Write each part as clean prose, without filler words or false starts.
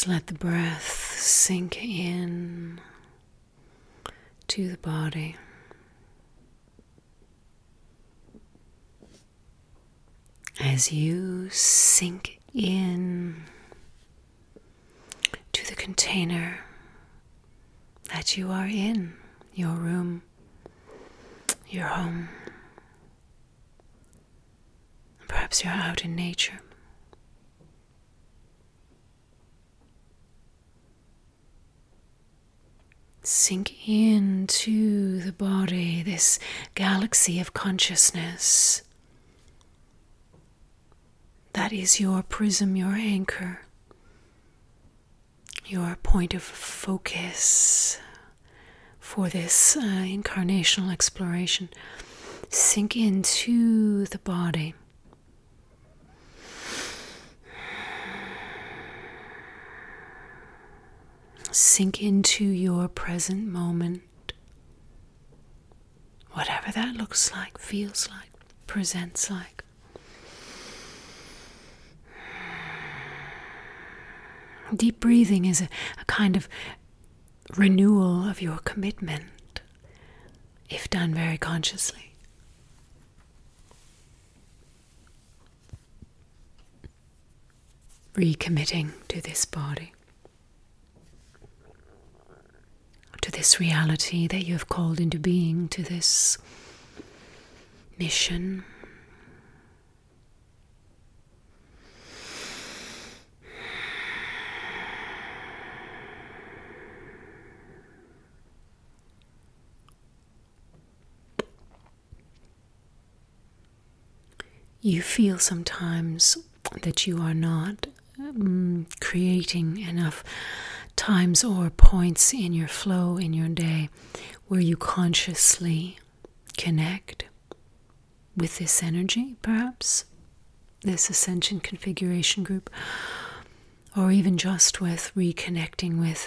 Just let the breath sink in to the body. As you sink in to the container that you are in, your room, your home. Perhaps you're out in nature. Sink into the body, this galaxy of consciousness. That is your prism, your anchor, your point of focus for this incarnational exploration. Sink into the body. Sink into your present moment. Whatever that looks like, feels like, presents like. Deep breathing is a kind of renewal of your commitment, if done very consciously. Recommitting to this body, to this reality that you have called into being, to this mission. You feel sometimes that you are not creating enough times or points in your flow in your day where you consciously connect with this energy, perhaps, this ascension configuration group, or even just with reconnecting with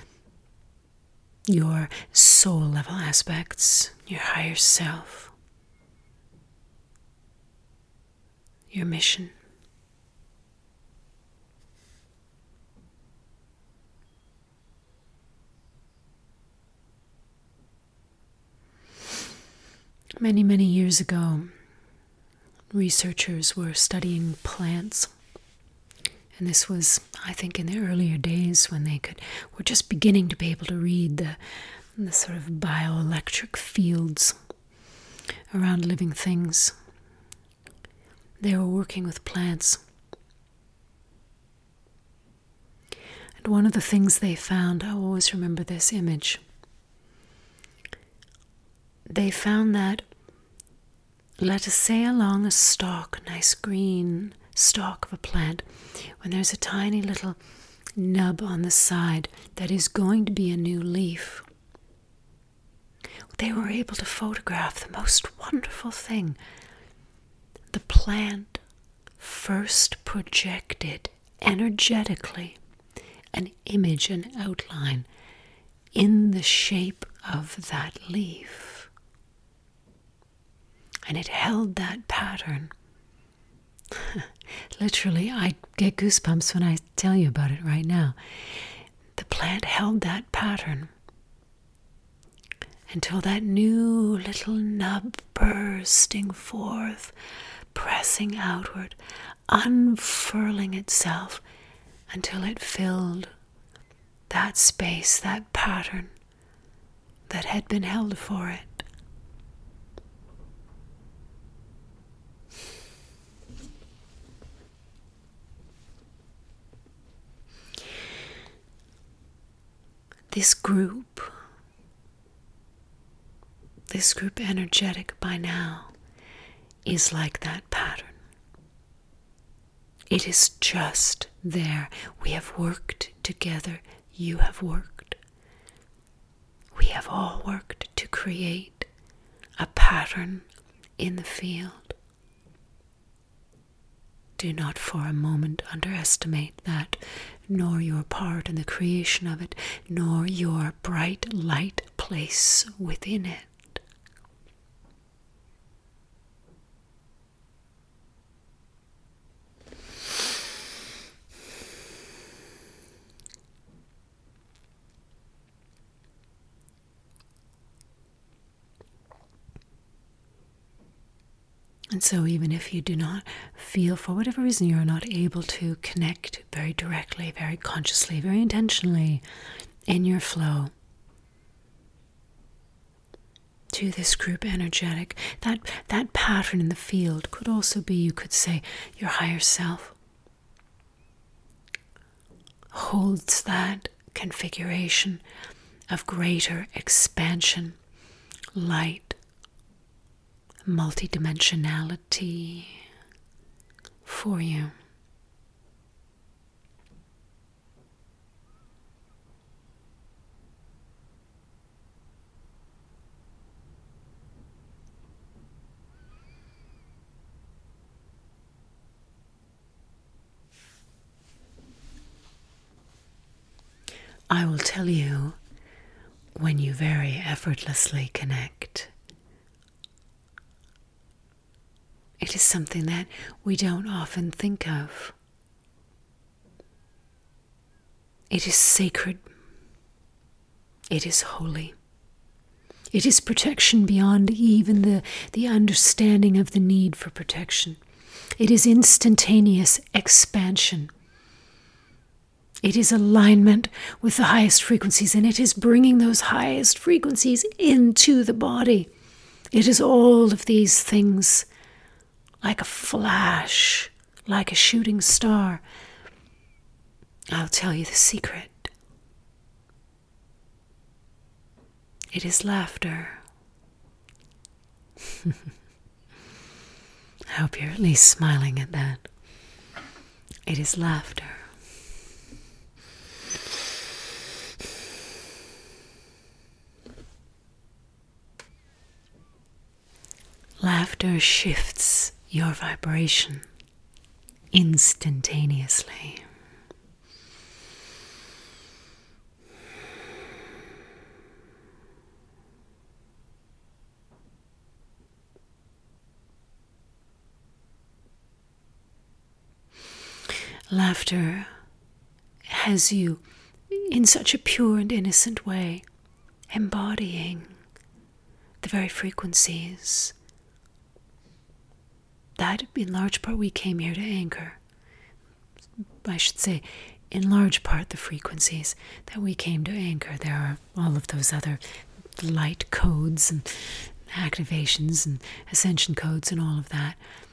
your soul level aspects, your higher self, your mission. Many, many years ago, researchers were studying plants. And this was, I think, in the earlier days when they were just beginning to be able to read the sort of bioelectric fields around living things. They were working with plants. And one of the things they found, I always remember this image. They found that, let us say along a stalk, a nice green stalk of a plant, when there's a tiny little nub on the side that is going to be a new leaf, they were able to photograph the most wonderful thing. The plant first projected energetically an image, an outline in the shape of that leaf. And it held that pattern. Literally, I get goosebumps when I tell you about it right now. The plant held that pattern until that new little nub bursting forth, pressing outward, unfurling itself until it filled that space, that pattern that had been held for it. This group energetic by now, is like that pattern. It is just there. We have worked together. You have worked. We have all worked to create a pattern in the field. Do not for a moment underestimate that, nor your part in the creation of it, nor your bright light place within it. And so even if you do not feel, for whatever reason, you're not able to connect very directly, very consciously, very intentionally in your flow to this group energetic, that pattern in the field could also be, you could say, your higher self holds that configuration of greater expansion, light, multidimensionality for you. I will tell you, when you very effortlessly connect, it is something that we don't often think of. It is sacred. It is holy. It is protection beyond even the understanding of the need for protection. It is instantaneous expansion. It is alignment with the highest frequencies, and it is bringing those highest frequencies into the body. It is all of these things, like a flash, like a shooting star. I'll tell you the secret. It is laughter. I hope you're at least smiling at that. It is laughter. Laughter shifts your vibration instantaneously. Laughter has you in such a pure and innocent way, embodying the very frequencies that in large part we came here to anchor. I should say, in large part the frequencies that we came to anchor. There are all of those other light codes and activations and ascension codes and all of that.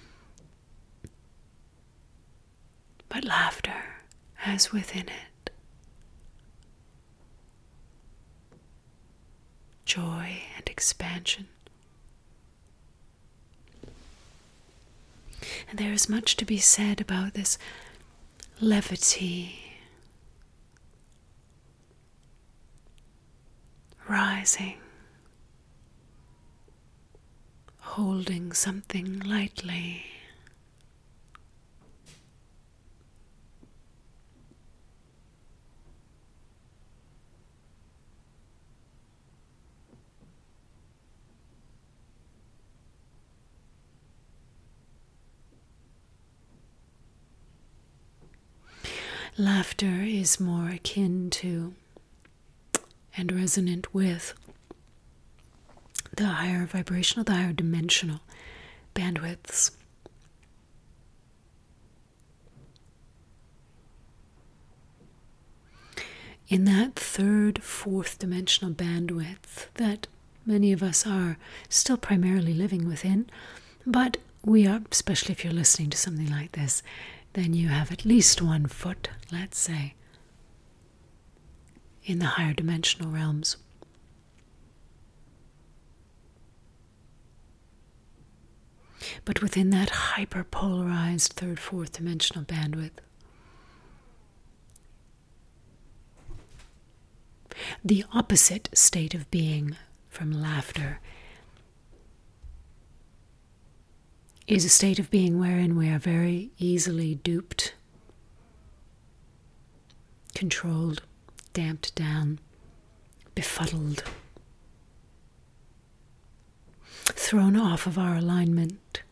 But laughter has within it joy and expansion. And there is much to be said about this levity, rising, holding something lightly. Laughter is more akin to and resonant with the higher vibrational, the higher dimensional bandwidths. In that third, fourth dimensional bandwidth that many of us are still primarily living within, but we are, especially if you're listening to something like this, then you have at least 1 foot, let's say, in the higher dimensional realms. But within that hyperpolarized third, fourth dimensional bandwidth, the opposite state of being from laughter is a state of being wherein we are very easily duped, controlled, damped down, befuddled, thrown off of our alignment.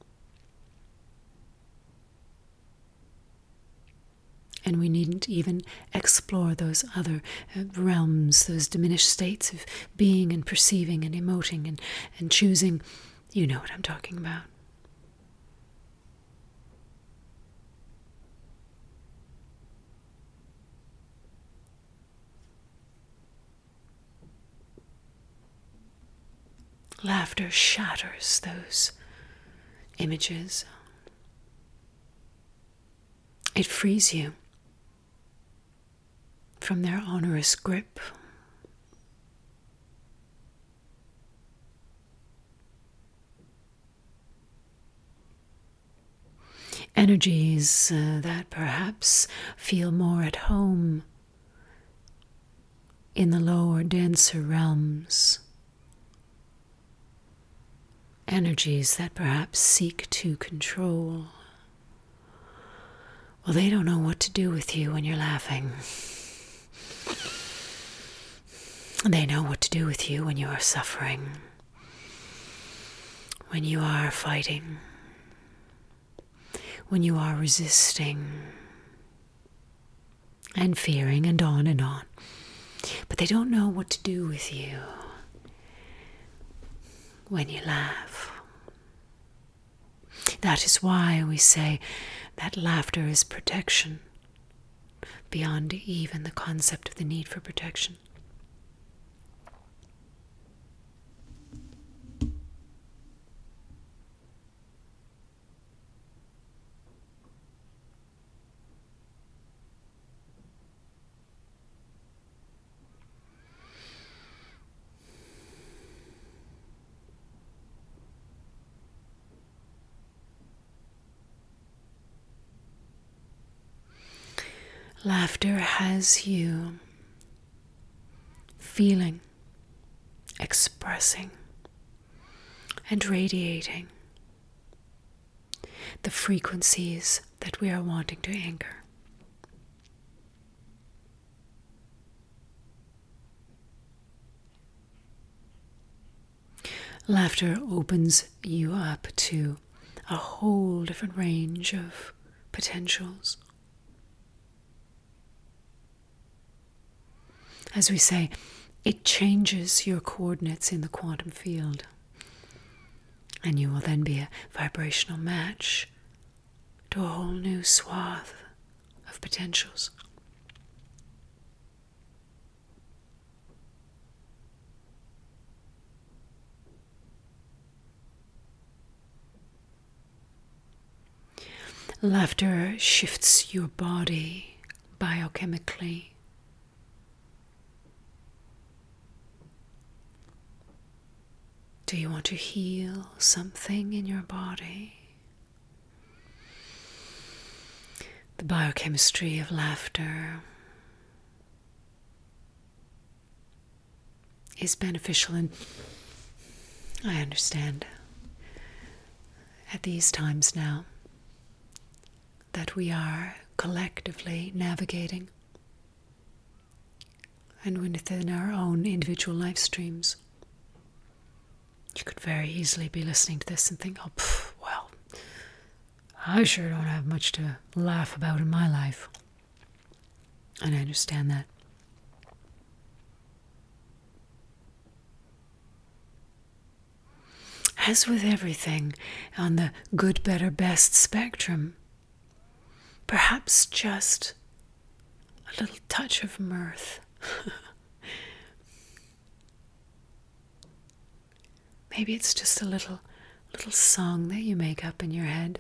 And we needn't even explore those other realms, those diminished states of being and perceiving and emoting and choosing. You know what I'm talking about. Laughter shatters those images. It frees you from their onerous grip. Energies that perhaps feel more at home in the lower, denser realms. Energies that perhaps seek to control. Well, they don't know what to do with you when you're laughing. They know what to do with you when you are suffering, when you are fighting, when you are resisting and fearing and on and on. But they don't know what to do with you when you laugh. That is why we say that laughter is protection, beyond even the concept of the need for protection. Laughter has you feeling, expressing, and radiating the frequencies that we are wanting to anchor. Laughter opens you up to a whole different range of potentials. As we say, it changes your coordinates in the quantum field, and you will then be a vibrational match to a whole new swath of potentials. Laughter shifts your body biochemically. Do you want to heal something in your body? The biochemistry of laughter is beneficial, and I understand at these times now that we are collectively navigating and within our own individual life streams. You could very easily be listening to this and think, well, I sure don't have much to laugh about in my life. And I understand that. As with everything on the good, better, best spectrum, perhaps just a little touch of mirth. Maybe it's just a little song that you make up in your head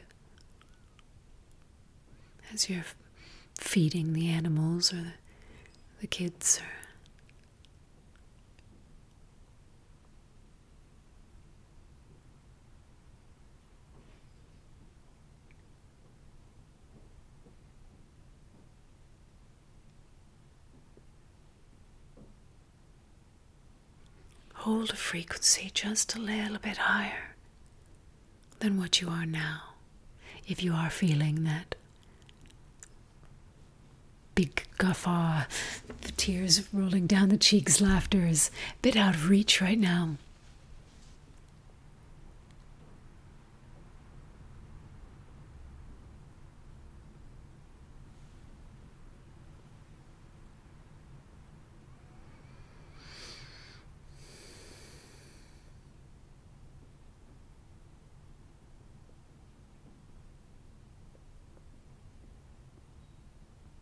as you're feeding the animals or the kids. Hold a frequency just a little bit higher than what you are now. If you are feeling that big guffaw, the tears rolling down the cheeks, laughter is a bit out of reach right now.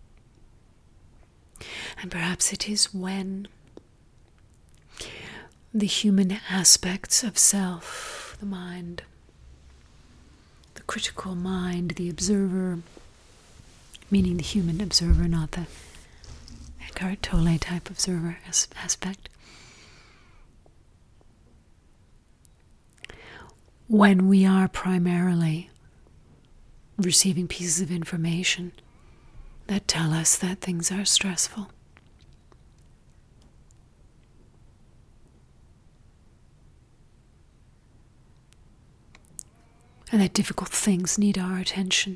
And perhaps it is when the human aspects of self, the mind, the critical mind, the observer, meaning the human observer, not the Eckhart Tolle type observer aspect. When we are primarily receiving pieces of information that tell us that things are stressful, and that difficult things need our attention.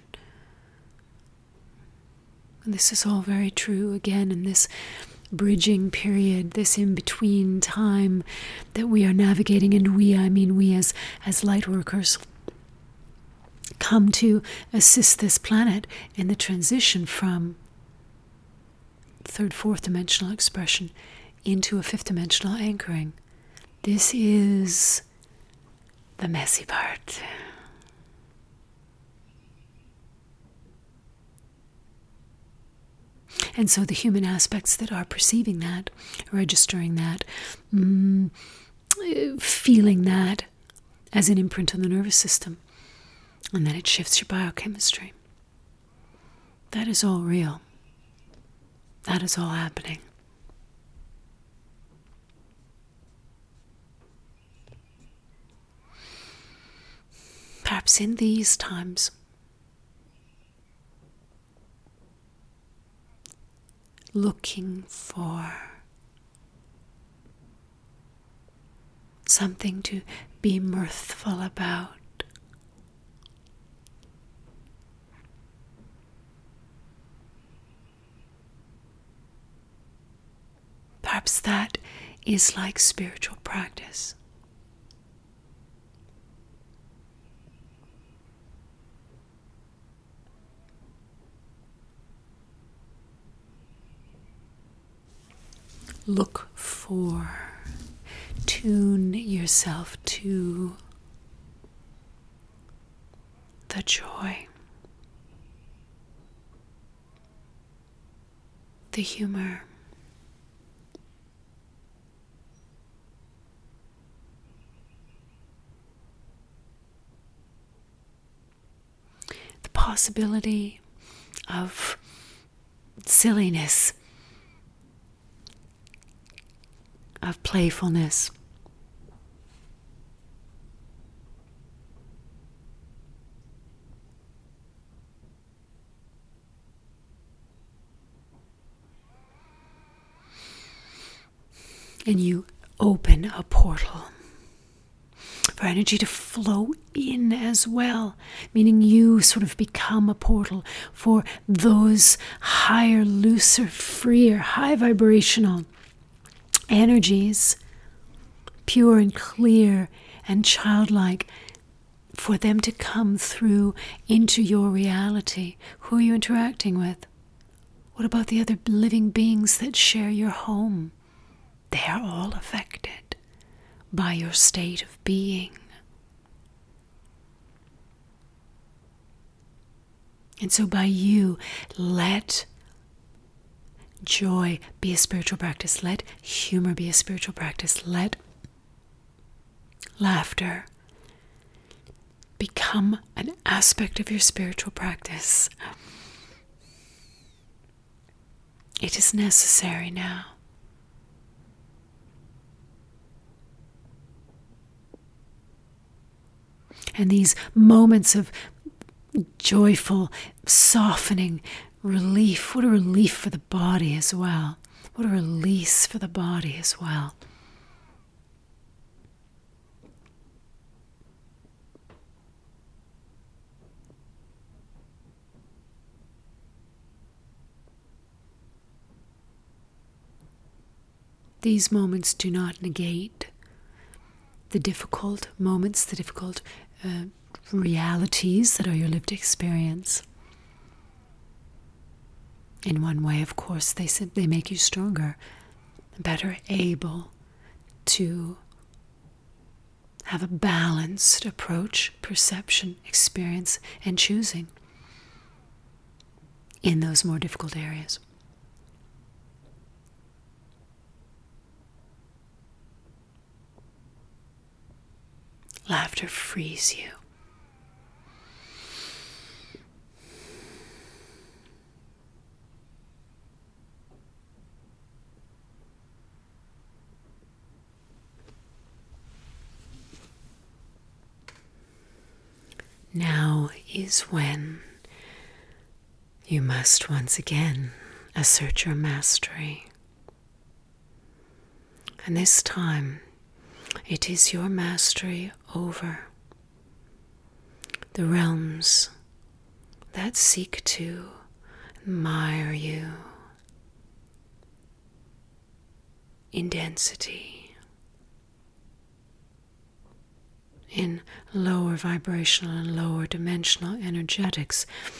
And this is all very true again in this bridging period, this in-between time that we are navigating. And I mean we as light workers, come to assist this planet in the transition from third, fourth dimensional expression into a fifth dimensional anchoring. This is the messy part. And so the human aspects that are perceiving that, registering that, feeling that as an imprint on the nervous system, and then it shifts your biochemistry. That is all real. That is all happening. Perhaps in these times, looking for something to be mirthful about. Perhaps that is like spiritual practice. Look for, tune yourself to the joy, the humor, the possibility of silliness, of playfulness. And you open a portal for energy to flow in as well, meaning you sort of become a portal for those higher, looser, freer, high vibrational energies, pure and clear and childlike, for them to come through into your reality. Who are you interacting with? What about the other living beings that share your home? They are all affected by your state of being. And so by you, let joy be a spiritual practice. Let humor be a spiritual practice. Let laughter become an aspect of your spiritual practice. It is necessary now. And these moments of joyful, softening, relief. What a relief for the body as well. What a release for the body as well. These moments do not negate the difficult moments, the difficult realities that are your lived experience. In one way, of course, they make you stronger, better able to have a balanced approach, perception, experience, and choosing in those more difficult areas. Laughter frees you. Now is when you must once again assert your mastery. And this time, it is your mastery over the realms that seek to admire you in density, in lower vibrational and lower dimensional energetics,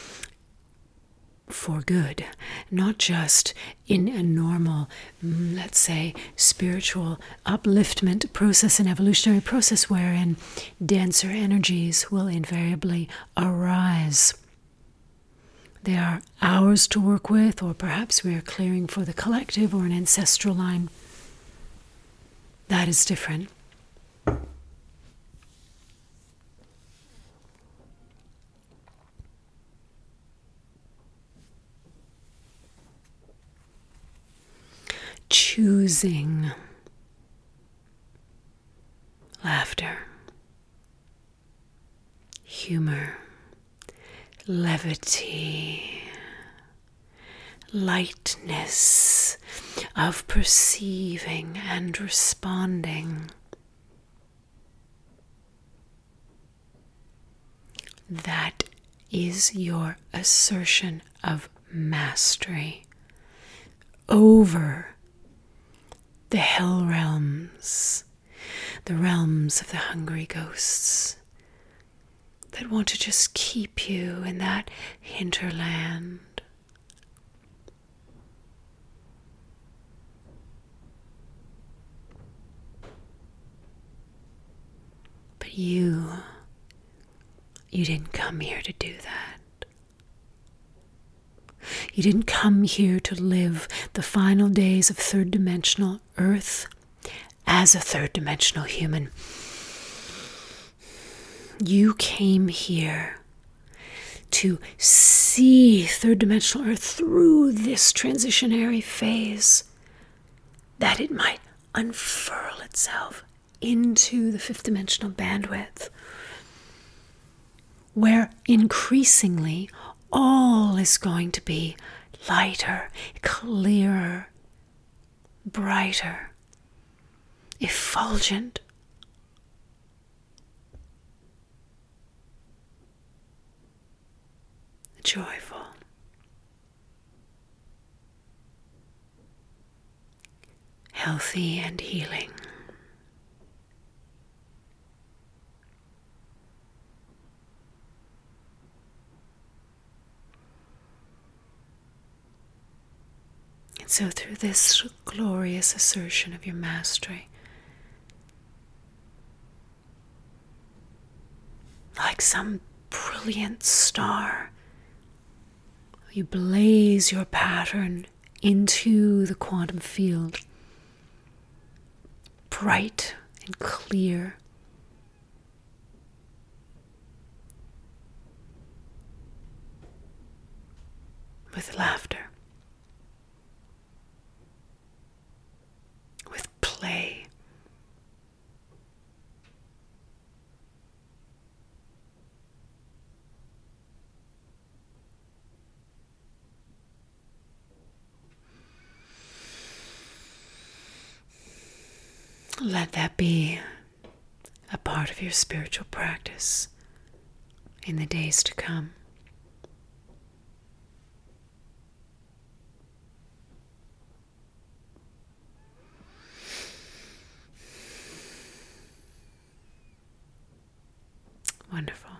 for good, not just in a normal, let's say, spiritual upliftment process, an evolutionary process wherein denser energies will invariably arise. They are ours to work with, or perhaps we are clearing for the collective or an ancestral line. That is different. Choosing laughter, humor, levity, lightness of perceiving and responding. That is your assertion of mastery over the hell realms, the realms of the hungry ghosts that want to just keep you in that hinterland. But you didn't come here to do that. You didn't come here to live the final days of third-dimensional Earth as a third-dimensional human. You came here to see third-dimensional Earth through this transitionary phase, that it might unfurl itself into the fifth-dimensional bandwidth, where increasingly all is going to be lighter, clearer, brighter, effulgent. Joyful. Healthy and healing. And so through this glorious assertion of your mastery, like some brilliant star, you blaze your pattern into the quantum field, bright and clear. With laughter. With play. Let that be a part of your spiritual practice in the days to come. Wonderful.